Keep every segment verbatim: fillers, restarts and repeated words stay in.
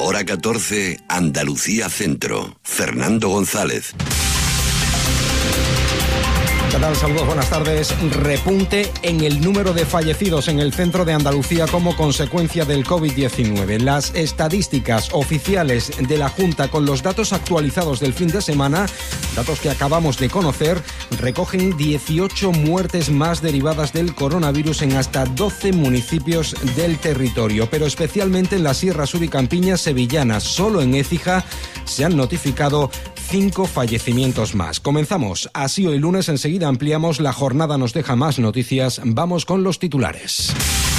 Hora catorce, Andalucía Centro. Fernando González. ¿Qué tal? Saludos, buenas tardes. Repunte en el número de fallecidos en el centro de Andalucía como consecuencia del covid diecinueve. Las estadísticas oficiales de la Junta con los datos actualizados del fin de semana, datos que acabamos de conocer, recogen dieciocho muertes más derivadas del coronavirus en hasta doce municipios del territorio, pero especialmente en la Sierra Sur y Campiñas sevillanas. Solo en Écija se han notificado cinco fallecimientos más. Comenzamos así hoy lunes, enseguida ampliamos. La jornada nos deja más noticias. Vamos con los titulares.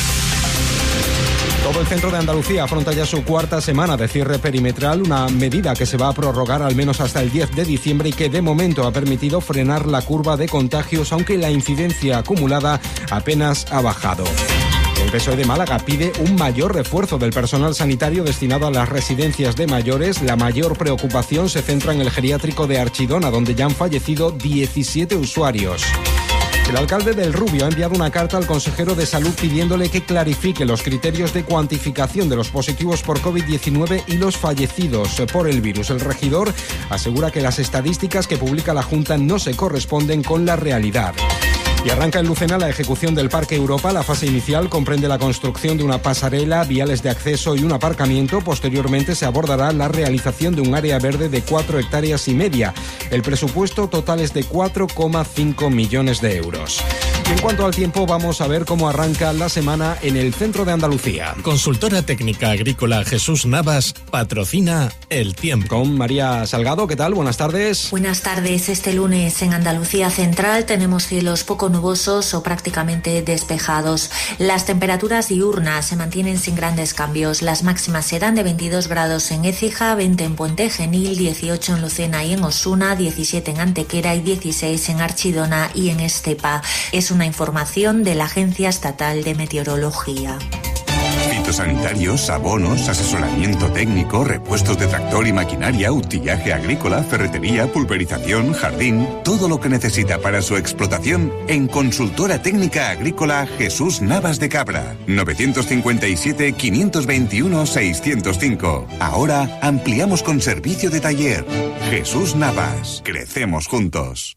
Todo el centro de Andalucía afronta ya su cuarta semana de cierre perimetral, una medida que se va a prorrogar al menos hasta el diez de diciembre y que de momento ha permitido frenar la curva de contagios, aunque la incidencia acumulada apenas ha bajado. El P S O E de Málaga pide un mayor refuerzo del personal sanitario destinado a las residencias de mayores. La mayor preocupación se centra en el geriátrico de Archidona, donde ya han fallecido diecisiete usuarios. El alcalde del Rubio ha enviado una carta al consejero de Salud pidiéndole que clarifique los criterios de cuantificación de los positivos por covid diecinueve y los fallecidos por el virus. El regidor asegura que las estadísticas que publica la Junta no se corresponden con la realidad. Y arranca en Lucena la ejecución del Parque Europa. La fase inicial comprende la construcción de una pasarela, viales de acceso y un aparcamiento. Posteriormente se abordará la realización de un área verde de cuatro hectáreas y media. El presupuesto total es de cuatro coma cinco millones de euros. Y en cuanto al tiempo, vamos a ver cómo arranca la semana en el centro de Andalucía. Consultora técnica agrícola Jesús Navas patrocina el tiempo. Con María Salgado, ¿qué tal? Buenas tardes. Buenas tardes. Este lunes en Andalucía Central tenemos cielos poco nubosos o prácticamente despejados. Las temperaturas diurnas se mantienen sin grandes cambios. Las máximas serán de veintidós grados en Écija, veinte en Puente Genil, dieciocho en Lucena y en Osuna, diecisiete en Antequera y dieciséis en Archidona y en Estepa. Es una información de la Agencia Estatal de Meteorología. Fitosanitarios, abonos, asesoramiento técnico, repuestos de tractor y maquinaria, utillaje agrícola, ferretería, pulverización, jardín, todo lo que necesita para su explotación en Consultora Técnica Agrícola Jesús Navas de Cabra. novecientos cincuenta y siete, quinientos veintiuno, seiscientos cinco. Ahora ampliamos con servicio de taller. Jesús Navas. Crecemos juntos.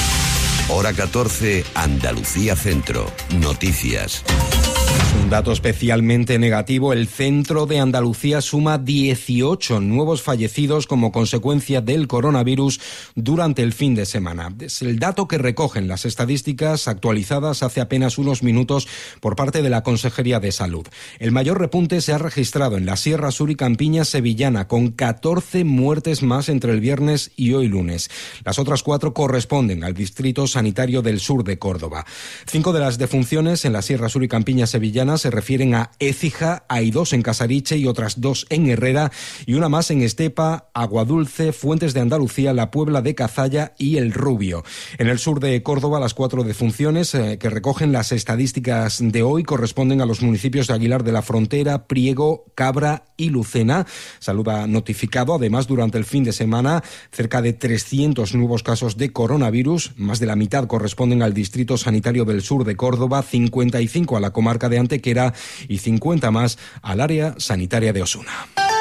Hora catorce, Andalucía Centro. Noticias. Un dato especialmente negativo, el centro de Andalucía suma dieciocho nuevos fallecidos como consecuencia del coronavirus durante el fin de semana. Es el dato que recogen las estadísticas actualizadas hace apenas unos minutos por parte de la Consejería de Salud. El mayor repunte se ha registrado en la Sierra Sur y Campiñas sevillana, con catorce muertes más entre el viernes y hoy lunes. Las otras cuatro corresponden al Distrito Sanitario del Sur de Córdoba. Cinco de las defunciones en la Sierra Sur y Campiñas sevillana se refieren a Écija, hay dos en Casariche y otras dos en Herrera y una más en Estepa, Aguadulce, Fuentes de Andalucía, La Puebla de Cazalla y El Rubio. En el sur de Córdoba, las cuatro defunciones eh, que recogen las estadísticas de hoy corresponden a los municipios de Aguilar de la Frontera, Priego, Cabra y Lucena. Salud ha notificado además durante el fin de semana cerca de trescientos nuevos casos de coronavirus. Más de la mitad corresponden al Distrito Sanitario del Sur de Córdoba, cincuenta y cinco a la comarca de Antequera y cincuenta más al área sanitaria de Osuna.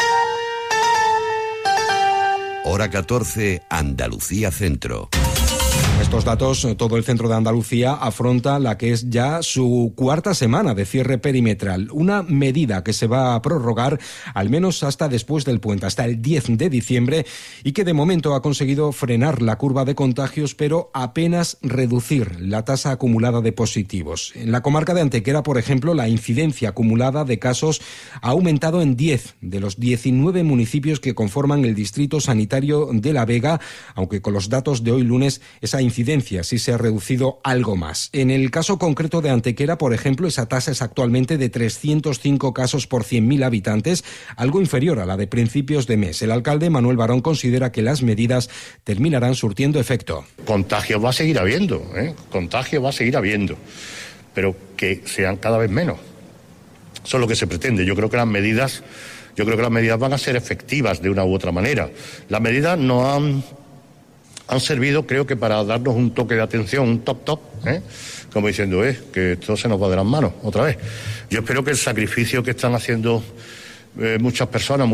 Hora catorce, Andalucía Centro. Estos datos, todo el centro de Andalucía afronta la que es ya su cuarta semana de cierre perimetral, una medida que se va a prorrogar al menos hasta después del puente, hasta el diez de diciembre, y que de momento ha conseguido frenar la curva de contagios, pero apenas reducir la tasa acumulada de positivos. En la comarca de Antequera, por ejemplo, la incidencia acumulada de casos ha aumentado en diez de los diecinueve municipios que conforman el Distrito Sanitario de La Vega, aunque con los datos de hoy lunes esa incidencia sí se ha reducido algo más. En el caso concreto de Antequera, por ejemplo, esa tasa es actualmente de trescientos cinco casos por cien mil habitantes, algo inferior a la de principios de mes. El alcalde Manuel Barón considera que las medidas terminarán surtiendo efecto. Contagios va a seguir habiendo, ¿eh? Contagios va a seguir habiendo, pero que sean cada vez menos. Eso es lo que se pretende. Yo creo que las medidas, yo creo que las medidas van a ser efectivas de una u otra manera. Las medidas no han han servido, creo que para darnos un toque de atención, un top top, ¿eh? Como diciendo, eh, que esto se nos va de las manos otra vez. Yo espero que el sacrificio que están haciendo eh, muchas personas, muchos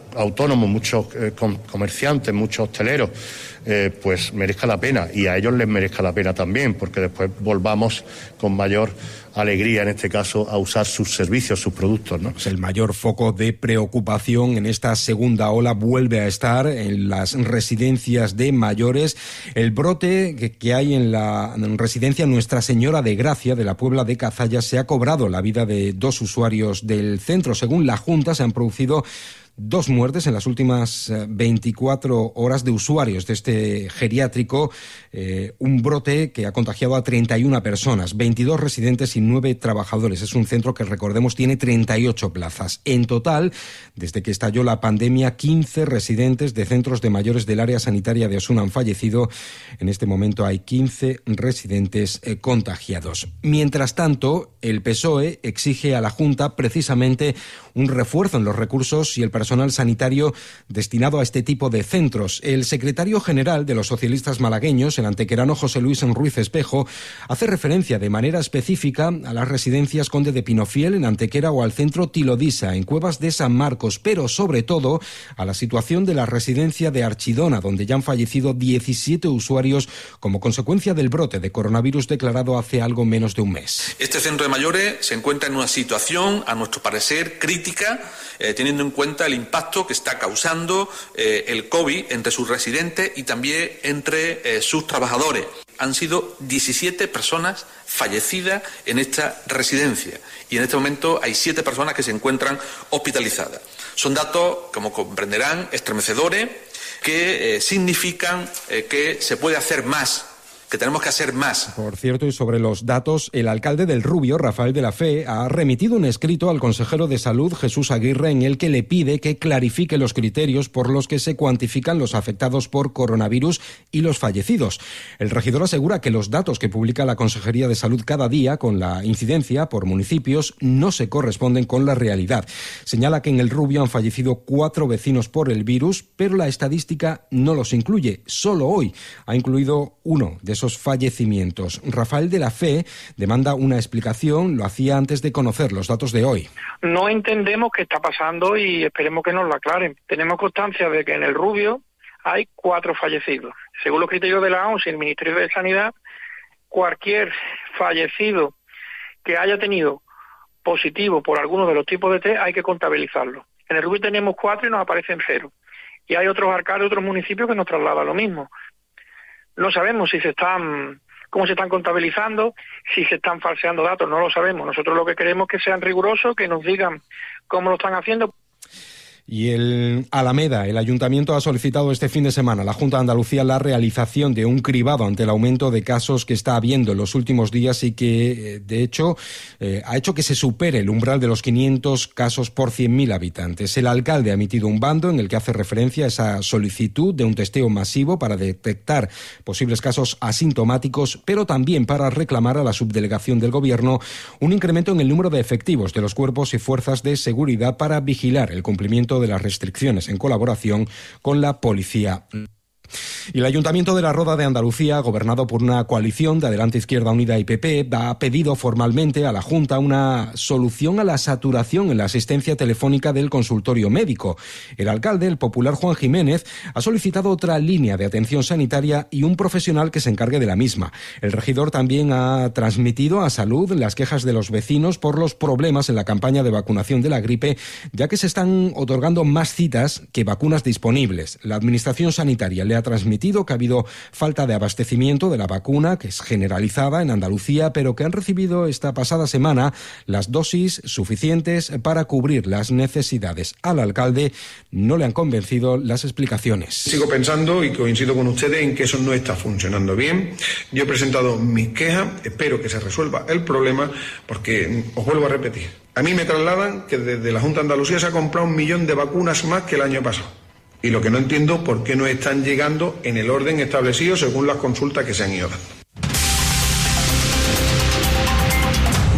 autónomos, muchos eh, com- comerciantes, muchos hosteleros, eh, pues merezca la pena, y a ellos les merezca la pena también, porque después volvamos con mayor alegría, en este caso, a usar sus servicios, sus productos, ¿no? Pues el mayor foco de preocupación en esta segunda ola vuelve a estar en las residencias de mayores. El brote que, que hay en la residencia Nuestra Señora de Gracia de la Puebla de Cazalla se ha cobrado la vida de dos usuarios del centro. Según la Junta, se han producido dos muertes en las últimas veinticuatro horas de usuarios de este geriátrico, eh, un brote que ha contagiado a treinta y una personas, veintidós residentes y nueve trabajadores. Es un centro que, recordemos, tiene treinta y ocho plazas. En total, desde que estalló la pandemia, quince residentes de centros de mayores del área sanitaria de Osuna han fallecido. En este momento hay quince residentes eh, contagiados. Mientras tanto, el P S O E exige a la Junta precisamente un refuerzo en los recursos y el personal sanitario destinado a este tipo de centros. El secretario general de los socialistas malagueños, el antequerano José Luis Ruiz Espejo, hace referencia de manera específica a las residencias Conde de Pinofiel en Antequera o al centro Tilodisa en Cuevas de San Marcos, pero sobre todo a la situación de la residencia de Archidona, donde ya han fallecido diecisiete usuarios como consecuencia del brote de coronavirus declarado hace algo menos de un mes. Este centro de mayores se encuentra en una situación, a nuestro parecer, crítica, eh, teniendo en cuenta el impacto que está causando eh, el COVID entre sus residentes y también entre eh, sus trabajadores. Han sido diecisiete personas fallecidas en esta residencia y en este momento hay siete personas que se encuentran hospitalizadas. Son datos, como comprenderán, estremecedores que eh, significan eh, que se puede hacer más, que tenemos que hacer más. Por cierto, y sobre los datos, el alcalde del Rubio, Rafael de la Fe, ha remitido un escrito al consejero de Salud, Jesús Aguirre, en el que le pide que clarifique los criterios por los que se cuantifican los afectados por coronavirus y los fallecidos. El regidor asegura que los datos que publica la Consejería de Salud cada día con la incidencia por municipios no se corresponden con la realidad. Señala que en el Rubio han fallecido cuatro vecinos por el virus, pero la estadística no los incluye. Solo hoy ha incluido uno de esos fallecimientos. Rafael de la Fe demanda una explicación, lo hacía antes de conocer los datos de hoy. No entendemos qué está pasando y esperemos que nos lo aclaren. Tenemos constancia de que en el Rubio hay cuatro fallecidos. Según los criterios de la O M S y el Ministerio de Sanidad, cualquier fallecido que haya tenido positivo por alguno de los tipos de test hay que contabilizarlo. En el Rubio tenemos cuatro y nos aparecen cero. Y hay otros alcaldes de otros municipios que nos trasladan lo mismo. No sabemos si se están, cómo se están contabilizando, si se están falseando datos, no lo sabemos. Nosotros lo que queremos es que sean rigurosos, que nos digan cómo lo están haciendo. Y el Alameda, el Ayuntamiento ha solicitado este fin de semana a la Junta de Andalucía la realización de un cribado ante el aumento de casos que está habiendo en los últimos días y que, de hecho, eh, ha hecho que se supere el umbral de los quinientos casos por cien mil habitantes. El alcalde ha emitido un bando en el que hace referencia a esa solicitud de un testeo masivo para detectar posibles casos asintomáticos, pero también para reclamar a la subdelegación del Gobierno un incremento en el número de efectivos de los cuerpos y fuerzas de seguridad para vigilar el cumplimiento de las restricciones en colaboración con la policía. Y el Ayuntamiento de la Roda de Andalucía, gobernado por una coalición de Adelante Izquierda Unida y P P, ha pedido formalmente a la Junta una solución a la saturación en la asistencia telefónica del consultorio médico. El alcalde, el popular Juan Jiménez, ha solicitado otra línea de atención sanitaria y un profesional que se encargue de la misma. El regidor también ha transmitido a Salud las quejas de los vecinos por los problemas en la campaña de vacunación de la gripe, ya que se están otorgando más citas que vacunas disponibles. La Administración Sanitaria le ha transmitido que ha habido falta de abastecimiento de la vacuna, que es generalizada en Andalucía, pero que han recibido esta pasada semana las dosis suficientes para cubrir las necesidades. Al alcalde no le han convencido las explicaciones. Sigo pensando y coincido con ustedes en que eso no está funcionando bien. Yo he presentado mis quejas, espero que se resuelva el problema, porque os vuelvo a repetir. A mí me trasladan que desde la Junta de Andalucía se ha comprado un millón de vacunas más que el año pasado. Y lo que no entiendo, ¿por qué no están llegando en el orden establecido según las consultas que se han ido dando?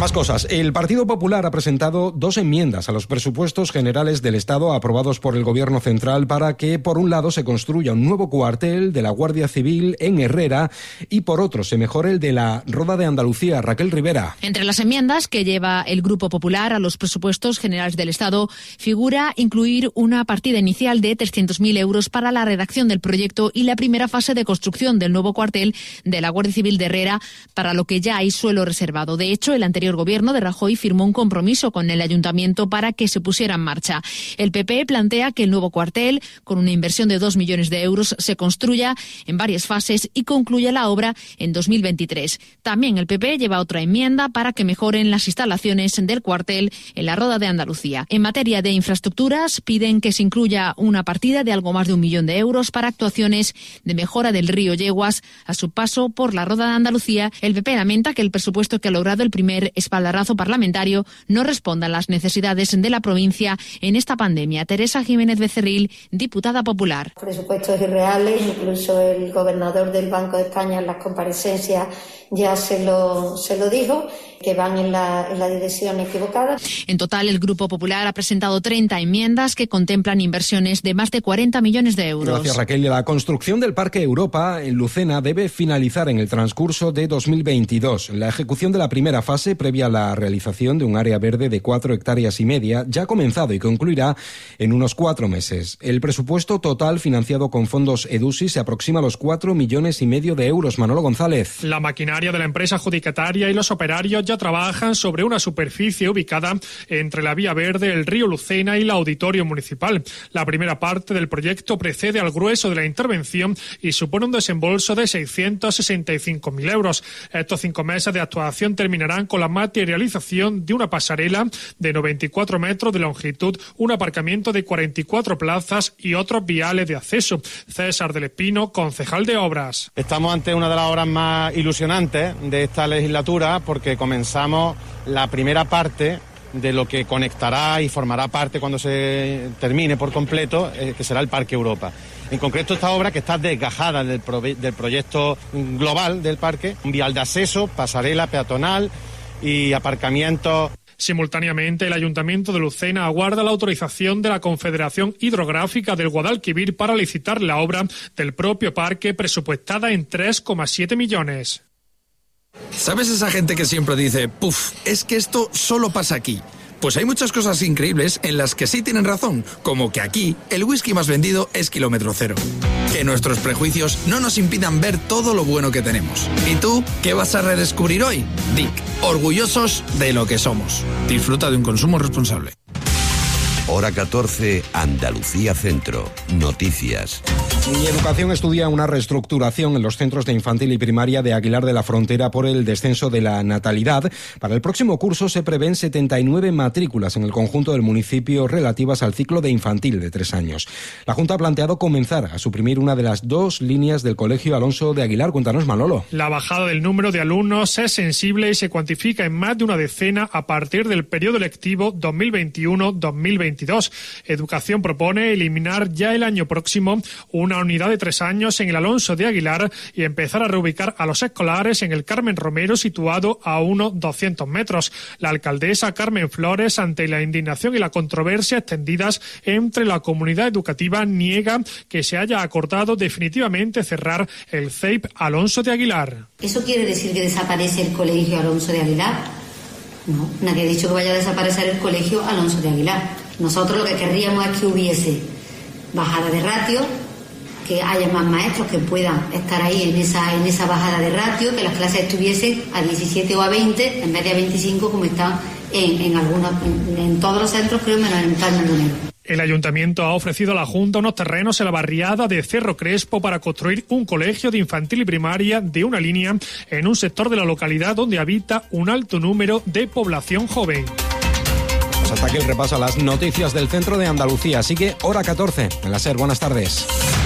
Más cosas. El Partido Popular ha presentado dos enmiendas a los presupuestos generales del Estado aprobados por el Gobierno Central para que, por un lado, se construya un nuevo cuartel de la Guardia Civil en Herrera y, por otro, se mejore el de la Roda de Andalucía. Raquel Rivera. Entre las enmiendas que lleva el Grupo Popular a los presupuestos generales del Estado figura incluir una partida inicial de trescientos mil euros para la redacción del proyecto y la primera fase de construcción del nuevo cuartel de la Guardia Civil de Herrera, para lo que ya hay suelo reservado. De hecho, el anterior El gobierno de Rajoy firmó un compromiso con el ayuntamiento para que se pusiera en marcha. El P P plantea que el nuevo cuartel, con una inversión de dos millones de euros, se construya en varias fases y concluya la obra en dos mil veintitrés. También el P P lleva otra enmienda para que mejoren las instalaciones del cuartel en la Roda de Andalucía. En materia de infraestructuras, piden que se incluya una partida de algo más de un millón de euros para actuaciones de mejora del río Yeguas a su paso por la Roda de Andalucía. El P P lamenta que el presupuesto que ha logrado el primer espaldarazo parlamentario no responda a las necesidades de la provincia en esta pandemia. Teresa Jiménez Becerril, diputada popular. Presupuestos irreales, incluso el gobernador del Banco de España en las comparecencias ya se lo, se lo dijo, que van en la, en la dirección equivocada. En total, el Grupo Popular ha presentado treinta enmiendas que contemplan inversiones de más de cuarenta millones de euros. Gracias, Raquel. La construcción del Parque Europa en Lucena debe finalizar en el transcurso de dos mil veintidós. La ejecución de la primera fase, previa a la realización de un área verde de cuatro hectáreas y media, ya ha comenzado y concluirá en unos cuatro meses. El presupuesto total financiado con fondos EDUSI se aproxima a los cuatro millones y medio de euros. Manolo González. La maquinaria de la empresa adjudicataria y los operarios ya trabajan sobre una superficie ubicada entre la Vía Verde, el río Lucena y el Auditorio Municipal. La primera parte del proyecto precede al grueso de la intervención y supone un desembolso de seiscientos sesenta y cinco mil euros. Estos cinco meses de actuación terminarán con la materialización de una pasarela de noventa y cuatro metros de longitud, un aparcamiento de cuarenta y cuatro plazas y otros viales de acceso. César del Espino, concejal de Obras. Estamos ante una de las obras más ilusionantes de esta legislatura porque comenzamos la primera parte de lo que conectará y formará parte cuando se termine por completo, eh, que será el Parque Europa. En concreto, esta obra, que está desgajada del, pro del proyecto global del parque, un vial de acceso, pasarela peatonal y aparcamientos. Simultáneamente, el Ayuntamiento de Lucena aguarda la autorización de la Confederación Hidrográfica del Guadalquivir para licitar la obra del propio parque, presupuestada en tres coma siete millones. ¿Sabes esa gente que siempre dice, puf, es que esto solo pasa aquí? Pues hay muchas cosas increíbles en las que sí tienen razón, como que aquí el whisky más vendido es Kilómetro Cero. Que nuestros prejuicios no nos impidan ver todo lo bueno que tenemos. ¿Y tú qué vas a redescubrir hoy? D I C, orgullosos de lo que somos. Disfruta de un consumo responsable. Hora catorce, Andalucía Centro. Noticias. Mi Educación estudia una reestructuración en los centros de infantil y primaria de Aguilar de la Frontera por el descenso de la natalidad. Para el próximo curso se prevén setenta y nueve matrículas en el conjunto del municipio relativas al ciclo de infantil de tres años. La Junta ha planteado comenzar a suprimir una de las dos líneas del Colegio Alonso de Aguilar. Cuéntanos, Manolo. La bajada del número de alumnos es sensible y se cuantifica en más de una decena a partir del periodo lectivo dos mil veintiuno dos mil veintidós. Educación propone eliminar ya el año próximo una unidad de tres años en el Alonso de Aguilar y empezar a reubicar a los escolares en el Carmen Romero, situado a unos doscientos metros. La alcaldesa Carmen Flores, ante la indignación y la controversia extendidas entre la comunidad educativa, niega que se haya acordado definitivamente cerrar el C E I P Alonso de Aguilar. ¿Eso quiere decir que desaparece el colegio Alonso de Aguilar? No, nadie ha dicho que vaya a desaparecer el colegio Alonso de Aguilar. Nosotros lo que querríamos es que hubiese bajada de ratio, que haya más maestros que puedan estar ahí en esa en esa bajada de ratio, que las clases estuviesen a diecisiete o a veinte en vez de a veinticinco como están en, en algunos en, en todos los centros, creo, menos en el Carmen Romero. El ayuntamiento ha ofrecido a la Junta unos terrenos en la barriada de Cerro Crespo para construir un colegio de infantil y primaria de una línea en un sector de la localidad donde habita un alto número de población joven. Pues hasta aquí el repaso a las noticias del centro de Andalucía. Sigue Hora catorce en la SER. Buenas tardes.